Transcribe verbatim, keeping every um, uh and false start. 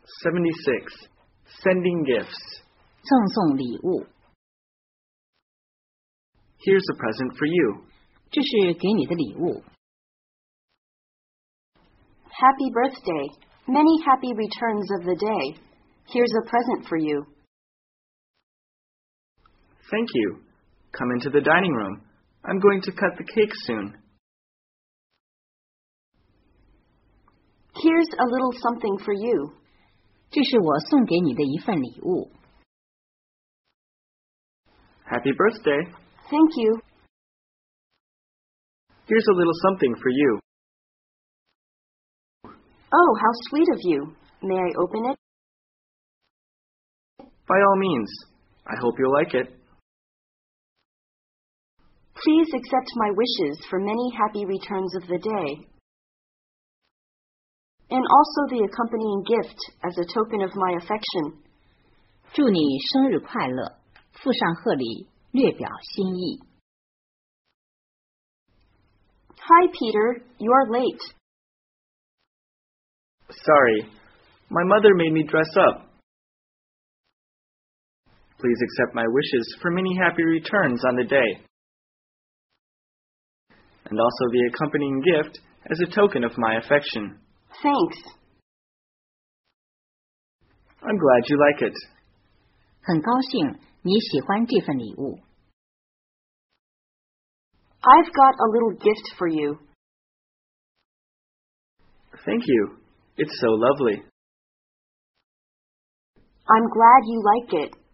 seventy-six. Sending gifts. 赠送礼物。 Here's a present for you. 这是给你的礼物。 Happy birthday. Many happy returns of the day. Here's a present for you. Thank you. Come into the dining room. I'm going to cut the cake soon. Here's a little something for you. 这是我送给你的一份礼物。 Happy birthday. Thank you. Here's a little something for you. Oh, how sweet of you. May I open it? By all means. I hope you'll like it. Please accept my wishes for many happy returns of the day, and also the accompanying gift as a token of my affection. 祝你生日快乐，附上贺礼，略表心意。 Hi, Peter. You're late. Sorry. My mother made me dress up. Please accept my wishes for many happy returns on the day, and also the accompanying gift as a token of my affection. Thanks. I'm glad you like it. 很高兴你喜欢这份礼物。 I've got a little gift for you. Thank you. It's so lovely. I'm glad you like it.